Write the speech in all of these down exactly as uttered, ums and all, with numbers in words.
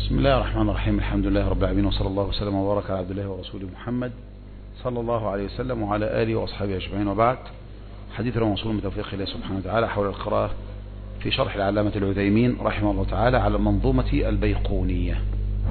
بسم الله الرحمن الرحيم. الحمد لله رب العالمين، وصلى الله وسلم وبارك على عبد الله ورسوله محمد صلى الله عليه وسلم وعلى آله وأصحابه أجمعين، وبعد. حديثنا موصول بتوفيق الله سبحانه وتعالى حول القراءة في شرح العلامة العثيمين رحمه الله تعالى على منظومة البيقونية.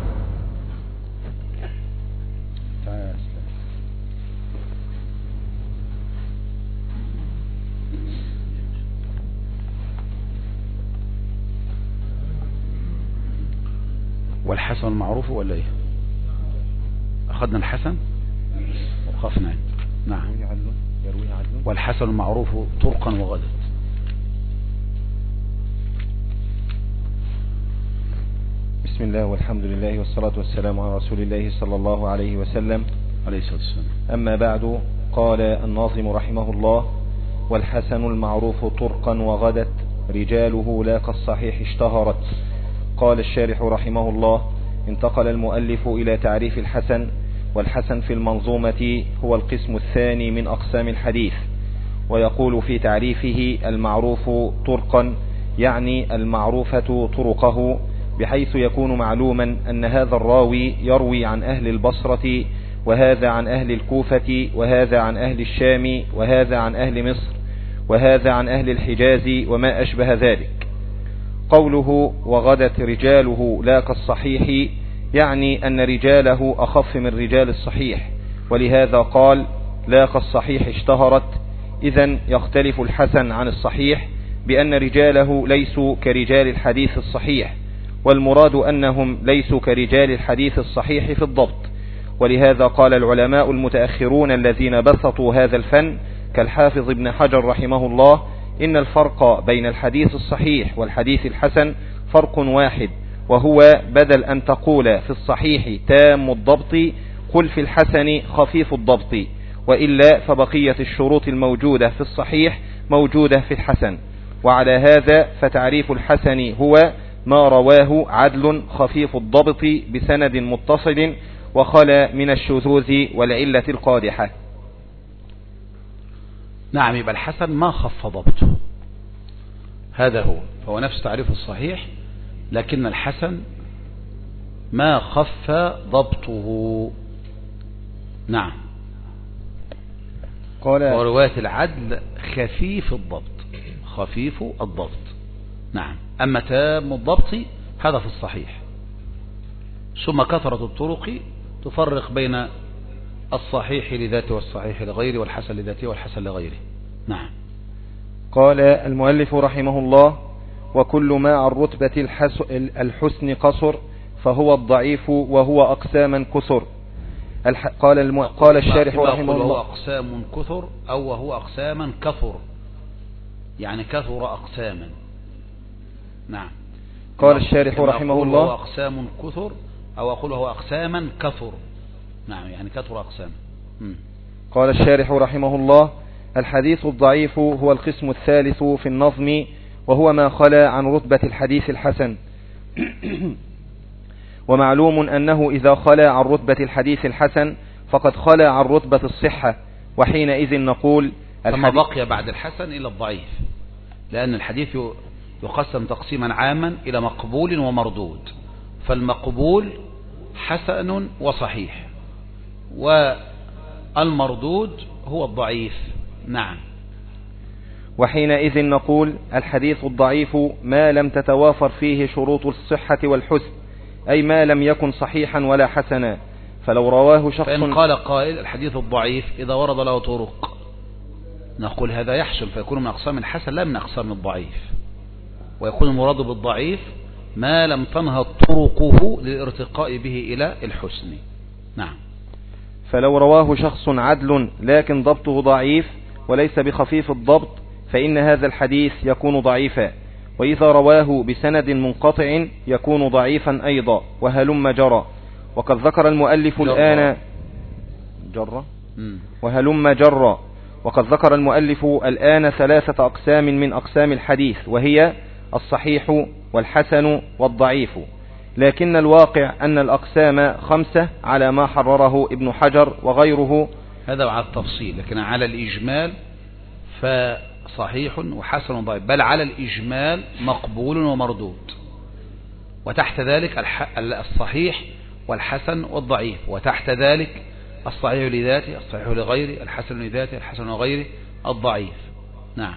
والحسن المعروف ولا ايه؟ اخذنا الحسن وقفنا. نعم. والحسن المعروف طرقا وغدت. بسم الله والحمد لله والصلاة والسلام على رسول الله صلى الله عليه وسلم عليه الصلاة والسلام. أما بعد، قال الناظم رحمه الله: والحسن المعروف طرقا وغدت، رجاله لا كالصحيح اشتهرت. قال الشارح رحمه الله: انتقل المؤلف إلى تعريف الحسن، والحسن في المنظومة هو القسم الثاني من أقسام الحديث. ويقول في تعريفه: المعروف طرقا، يعني المعروفة طرقه، بحيث يكون معلوما أن هذا الراوي يروي عن أهل البصرة، وهذا عن أهل الكوفة، وهذا عن أهل الشام، وهذا عن أهل مصر، وهذا عن أهل الحجاز وما أشبه ذلك. قوله وغدت رجاله لا كالصحيح، يعني أن رجاله أخف من رجال الصحيح، ولهذا قال لا كالصحيح اشتهرت. إذن يختلف الحسن عن الصحيح بأن رجاله ليسوا كرجال الحديث الصحيح، والمراد أنهم ليسوا كرجال الحديث الصحيح في الضبط. ولهذا قال العلماء المتأخرون الذين بسطوا هذا الفن كالحافظ ابن حجر رحمه الله: إن الفرق بين الحديث الصحيح والحديث الحسن فرق واحد، وهو بدل أن تقول في الصحيح تام الضبط قل في الحسن خفيف الضبط، وإلا فبقية الشروط الموجودة في الصحيح موجودة في الحسن. وعلى هذا فتعريف الحسن هو ما رواه عدل خفيف الضبط بسند متصل وخلا من الشذوذ والعلة القادحة. نعم، يبقى الحسن ما خف ضبطه، هذا هو، فهو نفس تعريف الصحيح، لكن الحسن ما خف ضبطه. نعم. قال ورواية العدل خفيف الضبط، خفيف الضبط. نعم. أما تام الضبط هذا في الصحيح. ثم كثرة الطرق تفرق بين الصحيح لذاته والصحيح لغيره، والحسن لذاته والحسن لغيره. نعم. قال المؤلف رحمه الله: وكل ما عن رتبة الحسن قصر فهو الضعيف، وهو أقساما كثر. قال, الم... قال الشارح رحمه الله: وهو أقسام كثر، أو وهو أقساما كثر، يعني كثر أقساما. نعم. قال الشارح رحمه الله: وهو أقسام كثر، أو أقول وهو أقساما كثر. نعم، يعني كثر أقسام. قال الشارح رحمه الله: الحديث الضعيف هو القسم الثالث في النظم، وهو ما خلا عن رتبة الحديث الحسن. ومعلوم أنه إذا خلا عن رتبة الحديث الحسن فقد خلا عن رتبة الصحة، وحينئذ نقول ثم بقي بعد الحسن إلى الضعيف، لأن الحديث يقسم تقسيما عاما إلى مقبول ومردود، فالمقبول حسن وصحيح، والمردود هو الضعيف. نعم. وحينئذ نقول الحديث الضعيف ما لم تتوافر فيه شروط الصحة والحسن، أي ما لم يكن صحيحا ولا حسنا. فلو رواه شخص، فإن قال قائل الحديث الضعيف إذا ورد له طرق، نقول هذا يحسن، فيكون من أقسام الحسن لا من أقسام الضعيف، ويكون المراد بالضعيف ما لم تنهض طرقه للارتقاء به إلى الحسن. نعم. فلو رواه شخص عدل لكن ضبطه ضعيف وليس بخفيف الضبط فإن هذا الحديث يكون ضعيفا، وإذا رواه بسند منقطع يكون ضعيفا أيضا، وهلم جرى. وقد ذكر المؤلف جرى. الآن جرى وهلم جرى وقد ذكر المؤلف الآن ثلاثة أقسام من أقسام الحديث، وهي الصحيح والحسن والضعيف، لكن الواقع أن الأقسام خمسة على ما حرره ابن حجر وغيره. هذا على التفصيل، لكن على الإجمال فصحيح وحسن وضعيف، بل على الإجمال مقبول ومردود. وتحت ذلك الصحيح والحسن والضعيف، وتحت ذلك الصحيح لذاته، الصحيح لغيره، الحسن لذاته، الحسن لغيره، الضعيف. نعم.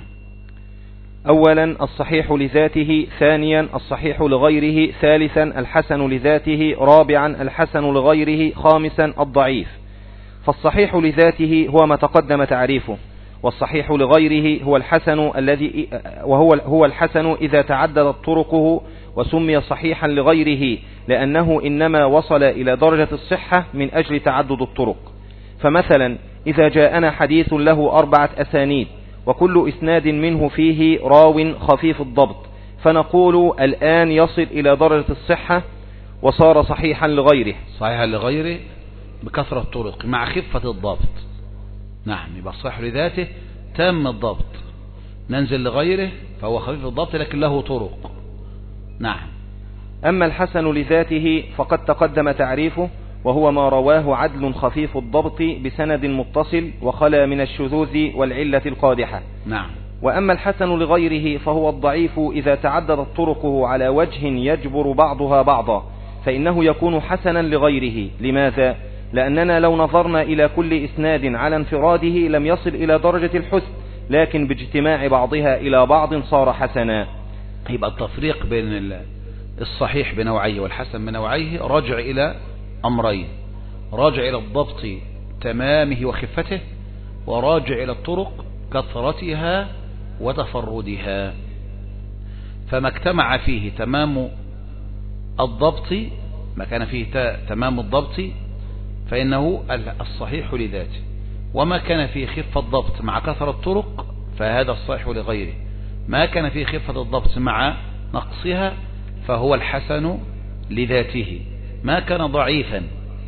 أولا الصحيح لذاته، ثانيا الصحيح لغيره، ثالثا الحسن لذاته، رابعا الحسن لغيره، خامسا الضعيف. فالصحيح لذاته هو ما تقدم تعريفه، والصحيح لغيره هو الحسن الذي وهو هو الحسن إذا تعددت طرقه، وسمي صحيحا لغيره لأنه إنما وصل إلى درجة الصحة من أجل تعدد الطرق. فمثلا إذا جاءنا حديث له أربعة أسانيد وكل إسناد منه فيه راو خفيف الضبط، فنقول الآن يصل إلى درجة الصحة وصار صحيحا لغيره. صحيحا لغيره بكثرة الطرق مع خفة الضبط. نعم، يبقى الصحيح لذاته تام الضبط. ننزل لغيره فهو خفيف الضبط لكن له طرق. نعم. أما الحسن لذاته فقد تقدم تعريفه، وهو ما رواه عدل خفيف الضبط بسند متصل وخلا من الشذوذ والعلة القادحة. نعم. وأما الحسن لغيره فهو الضعيف إذا تعددت طرقه على وجه يجبر بعضها بعضا، فإنه يكون حسنا لغيره. لماذا؟ لأننا لو نظرنا إلى كل إسناد على انفراده لم يصل إلى درجة الحسن، لكن باجتماع بعضها إلى بعض صار حسنا. يبقى التفريق بين الصحيح بنوعيه والحسن بنوعيه راجع إلى أمرين: راجع إلى الضبط تمامه وخفته، وراجع إلى الطرق كثرتها وتفردها. فما اجتمع فيه تمام الضبط، ما كان فيه تمام الضبط فإنه الصحيح لذاته، وما كان فيه خفة الضبط مع كثرة الطرق فهذا الصحيح لغيره. ما كان فيه خفة الضبط مع نقصها فهو الحسن لذاته. ما كان ضعيفا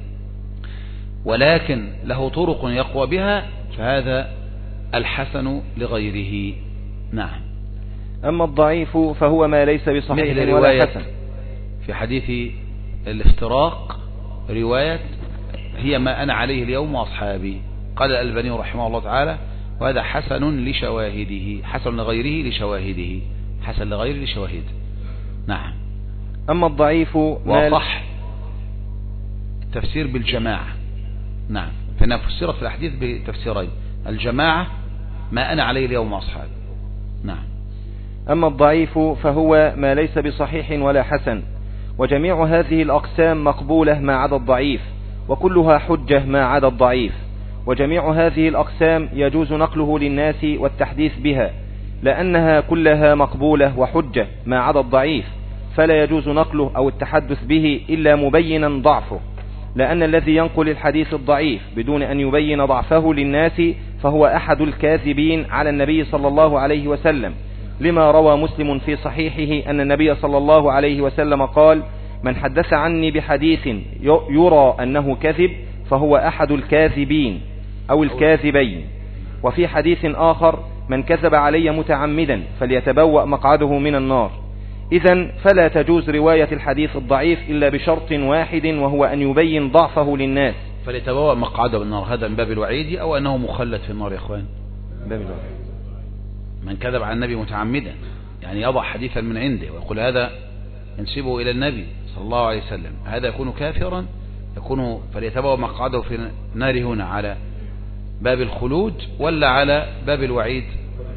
ولكن له طرق يقوى بها فهذا الحسن لغيره. نعم. أما الضعيف فهو ما ليس بصحيح مثل ولا حسن. في حديث الافتراق رواية هي ما أنا عليه اليوم وأصحابي، قال الألباني رحمه الله تعالى: وهذا حسن لشواهده، حسن لغيره لشواهده، حسن لغيره لشواهده. نعم. أما الضعيف وصح التفسير بالجماعة. نعم، فإنها فسرت في الحديث بتفسيرين: الجماعة ما أنا عليه اليوم وأصحابي. نعم. أما الضعيف فهو ما ليس بصحيح ولا حسن، وجميع هذه الأقسام مقبولة ما عدا الضعيف، وكلها حجة ما عدا الضعيف. وجميع هذه الأقسام يجوز نقله للناس والتحديث بها، لأنها كلها مقبولة وحجة ما عدا الضعيف، فلا يجوز نقله أو التحدث به إلا مبينا ضعفه، لأن الذي ينقل الحديث الضعيف بدون أن يبين ضعفه للناس فهو أحد الكاذبين على النبي صلى الله عليه وسلم، لما روى مسلم في صحيحه أن النبي صلى الله عليه وسلم قال: من حدث عني بحديث يرى أنه كذب فهو أحد الكاذبين أو الكاذبين. وفي حديث آخر: من كذب علي متعمدا فليتبوأ مقعده من النار. إذن فلا تجوز رواية الحديث الضعيف إلا بشرط واحد، وهو أن يبين ضعفه للناس. فليتبوأ مقعده من النار، هذا من باب الوعيد أو أنه مخلد في النار يا إخوان؟ باب الوعيد. من كذب على النبي متعمدا يعني يضع حديثا من عنده ويقول هذا ينسبه إلى النبي صلى الله عليه وسلم، هذا يكون كافرا، يكون فليتبوأ مقعده في النار هنا على باب الخلود ولا على باب الوعيد؟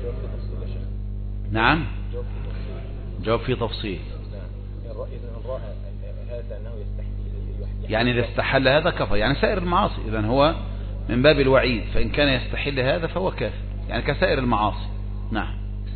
نعم، جواب فيه تفصيل. يعني إذا استحل هذا كفر، يعني سائر المعاصي، إذن هو من باب الوعيد، فإن كان يستحل هذا فهو كافر، يعني كسائر المعاصي. نعم.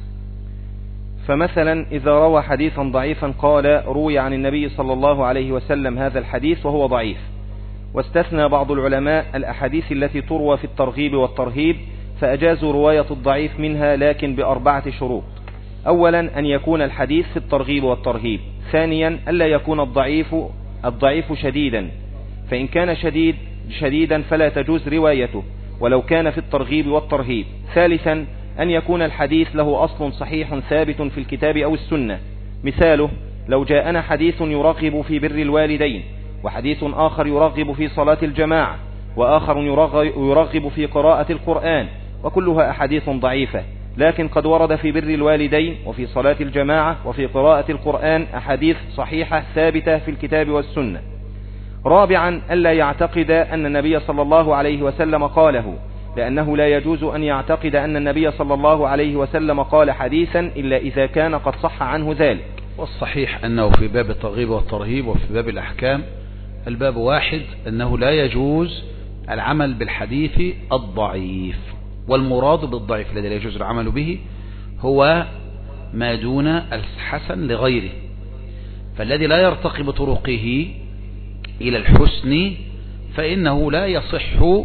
فمثلا إذا روى حديثا ضعيفا قال: روي عن النبي صلى الله عليه وسلم هذا الحديث وهو ضعيف. واستثنى بعض العلماء الأحاديث التي تروى في الترغيب والترهيب فأجازوا رواية الضعيف منها، لكن بأربعة شروط: أولا أن يكون الحديث في الترغيب والترهيب، ثانيا ألا يكون الضعيف الضعيف شديدا، فإن كان شديد شديدا فلا تجوز روايته ولو كان في الترغيب والترهيب، ثالثا أن يكون الحديث له أصل صحيح ثابت في الكتاب أو السنة. مثاله: لو جاءنا حديث يرغب في بر الوالدين، وحديث آخر يرغب في صلاة الجماعة، وآخر يرغب في قراءة القرآن، وكلها أحاديث ضعيفة، لكن قد ورد في بر الوالدين وفي صلاة الجماعة وفي قراءة القرآن أحاديث صحيحة ثابتة في الكتاب والسنة. رابعا ألا يعتقد أن النبي صلى الله عليه وسلم قاله، لأنه لا يجوز أن يعتقد أن النبي صلى الله عليه وسلم قال حديثا إلا إذا كان قد صح عنه ذلك. والصحيح أنه في باب الترغيب والترهيب وفي باب الأحكام الباب واحد، أنه لا يجوز العمل بالحديث الضعيف. والمراد بالضعيف الذي لا يجوز العمل به هو ما دون الحسن لغيره، فالذي لا يرتقي بطرقه إلى الحسن فإنه لا يصح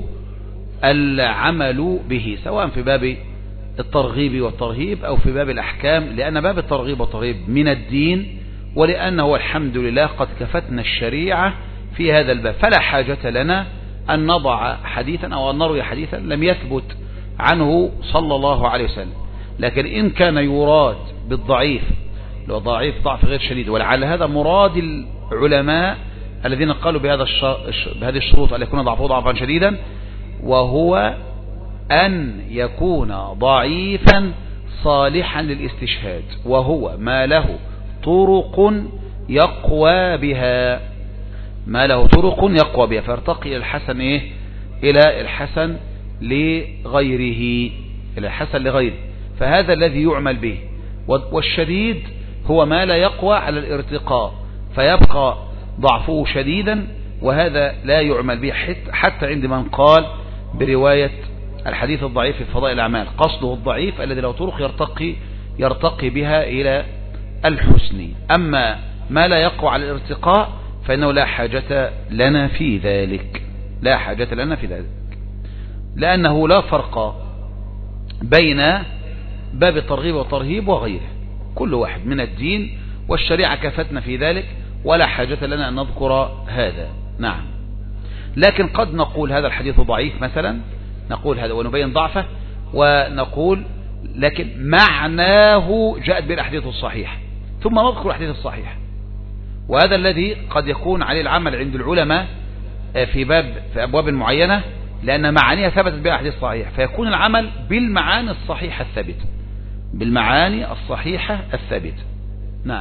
العمل به، سواء في باب الترغيب والترهيب أو في باب الأحكام، لأن باب الترغيب والترهيب من الدين، ولأنه الحمد لله قد كفتنا الشريعة في هذا الباب، فلا حاجة لنا أن نضع حديثا أو أن نروي حديثا لم يثبت عنه صلى الله عليه وسلم. لكن إن كان يراد بالضعيف لو ضعيف ضعف غير شديد، ولعل هذا مراد العلماء الذين قالوا بهذا بهذه الشروط أن يكون ضعفه ضعفا شديدا، وهو أن يكون ضعيفا صالحا للاستشهاد، وهو ما له طرق يقوى بها ما له طرق يقوى بها فارتقي الحسن إيه إلى الحسن لغيره إلى الحسن لغيره فهذا الذي يعمل به. والشديد هو ما لا يقوى على الارتقاء فيبقى ضعفه شديدا، وهذا لا يعمل به حتى عند من قال برواية الحديث الضعيف في فضائل الأعمال، قصده الضعيف الذي له طرق يرتقي يرتقي بها إلى الحسن. أما ما لا يقوى على الارتقاء فإنه لا حاجة لنا في ذلك لا حاجة لنا في ذلك لأنه لا فرق بين باب الترغيب والترهيب وغيره، كل واحد من الدين والشريعة كفتنا في ذلك، ولا حاجة لنا أن نذكر هذا. نعم، لكن قد نقول هذا الحديث ضعيف مثلا، نقول هذا ونبين ضعفه، ونقول لكن معناه جاءت بالأحاديث الصحيحة، ثم نذكر الأحاديث الصحيحة، وهذا الذي قد يكون عليه العمل عند العلماء في باب في أبواب معينة، لأن معانيها ثبتت بالأحاديث الصحيحة، فيكون العمل بالمعاني الصحيحة الثابتة بالمعاني الصحيحة الثابتة. نعم.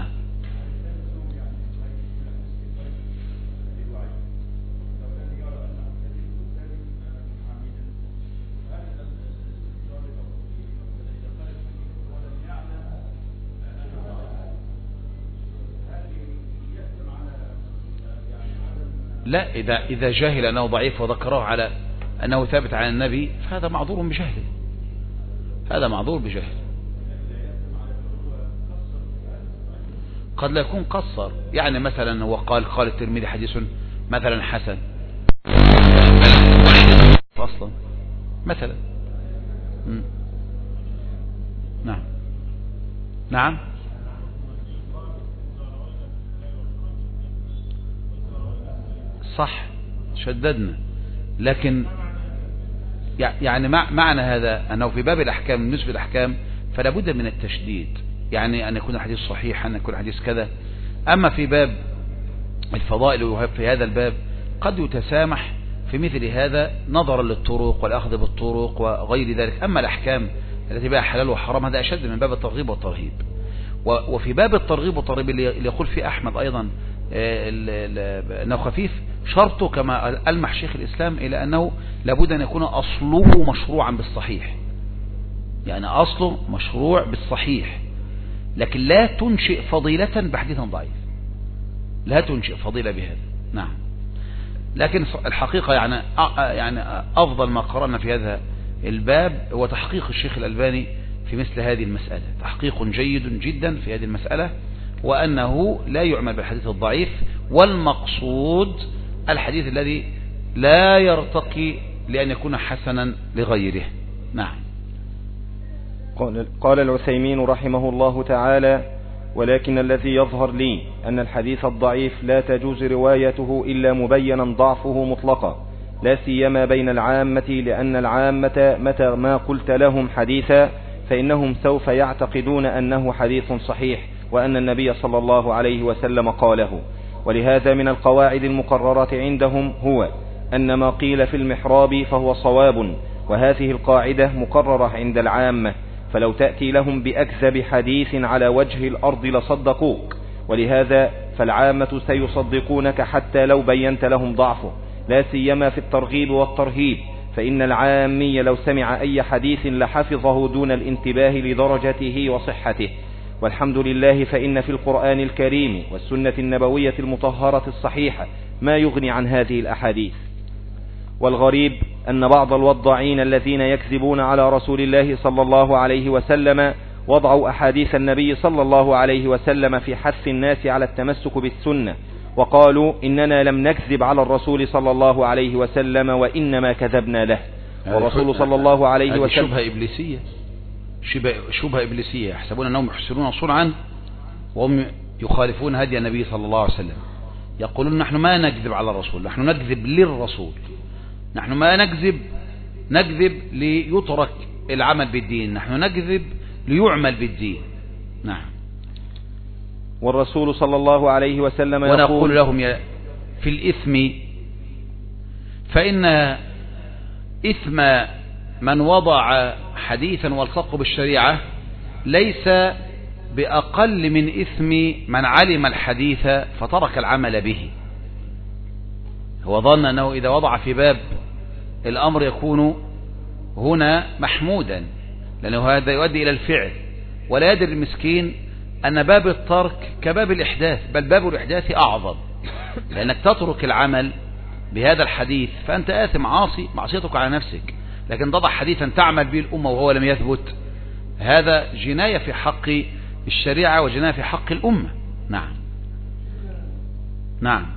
لا، إذا إذا جاهل أنه ضعيف وذكره على أنه ثابت عن النبي فهذا معذور بجهله هذا معذور بجهله قد لا يكون قصر، يعني مثلا هو قال قال الترمذي حديث مثلا حسن أصلا مثلا. م. نعم نعم صح شددنا، لكن يعني معنى هذا أنه في باب الأحكام بالنسبة للأحكام فلا بد من التشديد، يعني أن يكون الحديث صحيح أن يكون الحديث كذا. أما في باب الفضائل ويهب في هذا الباب قد يتسامح في مثل هذا نظرا للطرق والأخذ بالطرق وغير ذلك. أما الأحكام التي بها حلال وحرام هذا أشد من باب الترغيب والترهيب. وفي باب الترغيب والترهيب اللي يقول فيه أحمد أيضا أنه خفيف، شرطه كما ألمح شيخ الإسلام إلى أنه لابد أن يكون أصله مشروعا بالصحيح، يعني أصله مشروع بالصحيح، لكن لا تنشئ فضيلة بحديث ضعيف، لا تنشئ فضيلة بهذا. نعم، لكن الحقيقة يعني يعني أفضل ما قرأنا في هذا الباب هو تحقيق الشيخ الألباني في مثل هذه المسألة، تحقيق جيد جدا في هذه المسألة، وأنه لا يعمل بالحديث الضعيف، والمقصود الحديث الذي لا يرتقي لأن يكون حسنا لغيره. نعم. قال العثيمين رحمه الله تعالى: ولكن الذي يظهر لي أن الحديث الضعيف لا تجوز روايته إلا مبينا ضعفه مطلقا، لا سيما بين العامة، لأن العامة متى ما قلت لهم حديثا فإنهم سوف يعتقدون أنه حديث صحيح وأن النبي صلى الله عليه وسلم قاله. ولهذا من القواعد المقررة عندهم هو أن ما قيل في المحراب فهو صواب، وهذه القاعدة مقررة عند العامة، فلو تأتي لهم بأكذب حديث على وجه الأرض لصدقوك، ولهذا فالعامة سيصدقونك حتى لو بينت لهم ضعفه، لا سيما في الترغيب والترهيب، فإن العامي لو سمع أي حديث لحفظه دون الانتباه لدرجته وصحته. والحمد لله فإن في القرآن الكريم والسنة النبوية المطهرة الصحيحة ما يغني عن هذه الأحاديث. والغريب أن بعض الوضاعين الذين يكذبون على رسول الله صلى الله عليه وسلم وضعوا أحاديث النبي صلى الله عليه وسلم في حث الناس على التمسك بالسنة، وقالوا إننا لم نكذب على الرسول صلى الله عليه وسلم وإنما كذبنا له. والرسول صلى الله عليه وسلم شبهة إبليسية، شبهة إبليسية، يحسبون أنهم يحسنون صنعا وهم يخالفون هدي النبي صلى الله عليه وسلم. يقولون نحن ما نكذب على الرسول، نحن نكذب للرسول، نحن ما نكذب نكذب ليترك العمل بالدين، نحن نكذب ليعمل بالدين. نعم. والرسول صلى الله عليه وسلم يقول ونقول لهم في الإثم فإن إثم من وضع حديثا والصق بالشريعة ليس بأقل من إثم من علم الحديث فترك العمل به. هو ظن أنه إذا وضع في باب الأمر يكون هنا محمودا، لأنه هذا يؤدي إلى الفعل، ولا يدري المسكين أن باب الترك كباب الإحداث، بل باب الإحداث أعظم، لأنك تترك العمل بهذا الحديث فأنت آثم عاصي، معصيتك على نفسك. لكن تضع حديثا تعمل به الأمة وهو لم يثبت، هذا جناية في حق الشريعة وجناية في حق الأمة. نعم. نعم.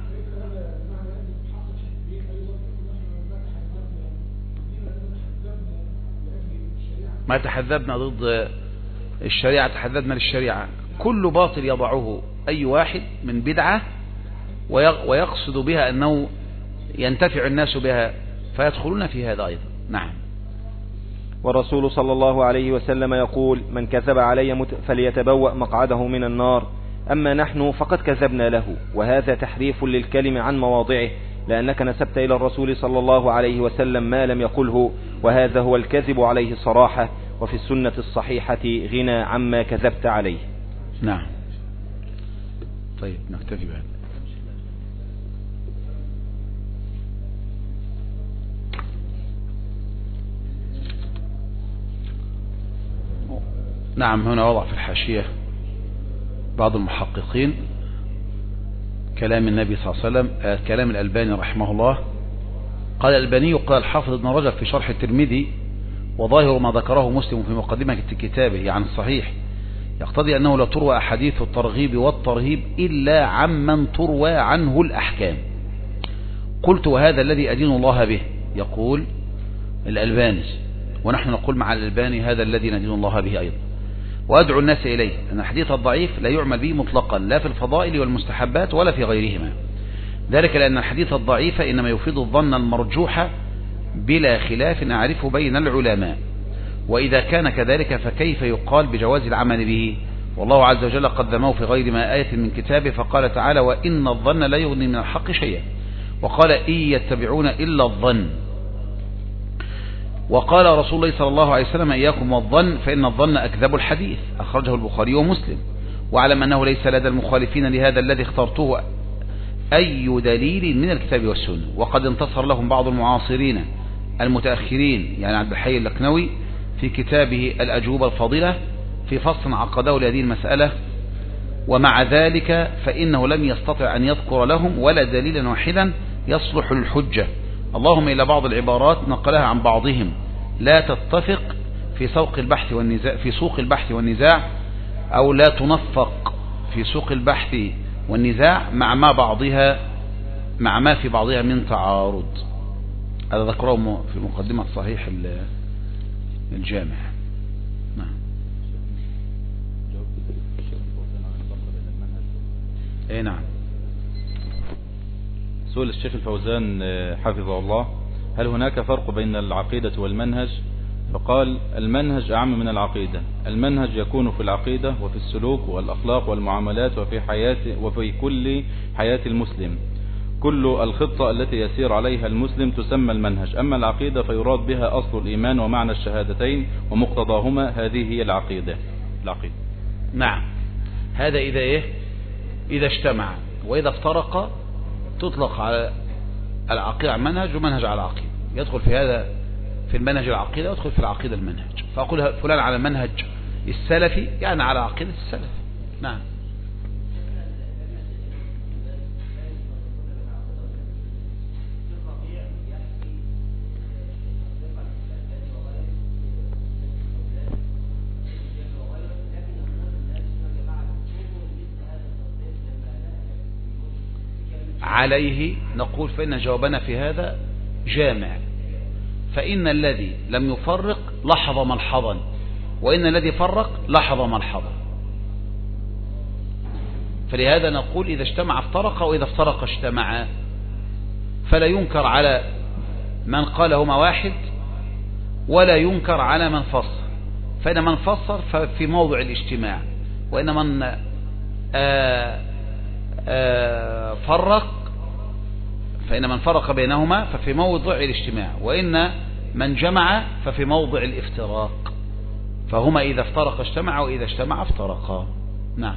ما تحذبنا ضد الشريعة، تحذبنا للشريعة. كل باطل يضعه أي واحد من بدعة ويقصد بها أنه ينتفع الناس بها فيدخلون في هذا أيضا. نعم. والرسول صلى الله عليه وسلم يقول من كذب علي فليتبوأ مقعده من النار، أما نحن فقد كذبنا له. وهذا تحريف للكلم عن مواضعه، لأنك نسبت إلى الرسول صلى الله عليه وسلم ما لم يقله، وهذا هو الكذب عليه صراحة، وفي السنة الصحيحة غنى عما كذبت عليه. نعم. طيب نكتفي بهذا. نعم. هنا وضع في الحاشية بعض المحققين كلام النبي صلى الله عليه وسلم، آه كلام الألباني رحمه الله. قال الألباني قال الحافظ ابن رجب في شرح الترمذي وظاهر ما ذكره مسلم في مقدمة كتابه عن الصحيح يقتضي أنه لا تروى أحاديث الترغيب والترهيب إلا عمن تروى عنه الأحكام. قلت وهذا الذي أدين الله به، يقول الألباني، ونحن نقول مع الألباني هذا الذي ندين الله به أيضا، وأدعو الناس إليه، أن الحديث الضعيف لا يعمل به مطلقا لا في الفضائل والمستحبات ولا في غيرهما، ذلك لأن الحديث الضعيف إنما يفيد الظن المرجوح بلا خلاف أعرفه بين العلماء، وإذا كان كذلك فكيف يقال بجواز العمل به؟ والله عز وجل قد ذمه في غير ما آية من كتابه، فقال تعالى وإن الظن لا يغني من الحق شيئا، وقال إن يتبعون إلا الظن، وقال رسول الله صلى الله عليه وسلم إياكم والظن فإن الظن أكذب الحديث، أخرجه البخاري ومسلم. واعلم أنه ليس لدى المخالفين لهذا الذي اخترته أي دليل من الكتاب والسنة، وقد انتصر لهم بعض المعاصرين المتأخرين يعني عبد الحي اللقنوي في كتابه الأجوبة الفاضلة في فصل عقده لهذه المسألة، ومع ذلك فإنه لم يستطع أن يذكر لهم ولا دليلا واحدا يصلح للحجة، اللهم إلى بعض العبارات نقلها عن بعضهم لا تتفق في سوق البحث والنزاع في سوق البحث والنزاع أو لا تنفق في سوق البحث والنزاع مع ما بعضها مع ما في بعضها من تعارض. هذا ذكره في مقدمة صحيح الجامع. نعم. اي نعم. سؤال الشيخ الفوزان حفظه الله: هل هناك فرق بين العقيدة والمنهج؟ فقال: المنهج أعم من العقيدة. المنهج يكون في العقيدة وفي السلوك والأخلاق والمعاملات وفي حياة وفي كل حياة المسلم، كل الخطة التي يسير عليها المسلم تسمى المنهج. أما العقيدة فيراد بها أصل الإيمان ومعنى الشهادتين ومقتضاهما، هذه هي العقيدة. العقيدة نعم. هذا إذا إيه؟ إذا اجتمع. وإذا افترق تطلق على العقيدة منهج ومنهج على عقيدة. يدخل في هذا في المنهج العقيدة ويدخل في العقيدة المنهج. فأقول فلان على منهج السلفي يعني على عقيدة السلف. نعم. عليه نقول فإن جوابنا في هذا جامع. فإن الذي لم يفرق لحظ ملحظا، وإن الذي فرق لحظ ملحظا. فلهذا نقول إذا اجتمع افترق، وإذا افترق اجتمع. فلا ينكر على من قال هما واحد، ولا ينكر على من فصل. فإن من فصل ففي موضع الاجتماع، وإن من آآ آآ فرق فإن من فرق بينهما ففي موضع الاجتماع، وإن من جمع ففي موضع الافتراق. فهما إذا افترق اجتمع، وإذا اجتمع افترقا. نعم.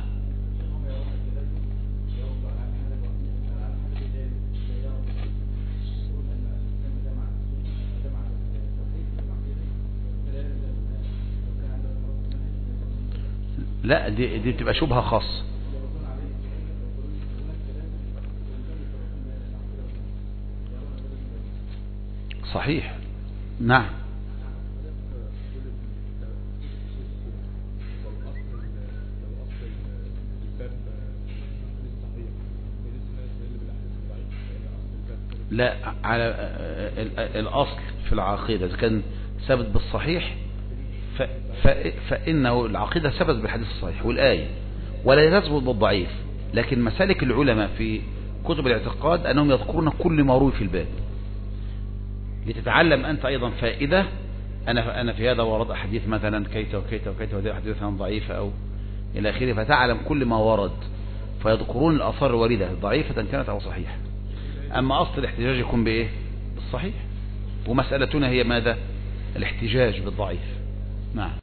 لا، دي, دي بتبقى شبهة خاصة. صحيح. نعم. لا، على الأصل في العقيدة إذا كان ثابت بالصحيح فإنه العقيدة ثبت بالحديث الصحيح والآية، ولا تثبت بالضعيف. لكن مسالك العلماء في كتب الاعتقاد أنهم يذكرون كل ما روي في الباب، لتتعلم أنت أيضا فائدة. أنا أنا في هذا ورد أحاديث مثلا كيت وكيت وكيت، وهذه أحاديث ضعيفة أو إلى آخره، فتعلم كل ما ورد. فيذكرون الآثار الواردة ضعيفة كانت أو صحيحة. أما أصل الاحتجاج يكون بإيه؟ بالصحيح. ومسألتنا هي ماذا؟ الاحتجاج بالضعيف. نعم.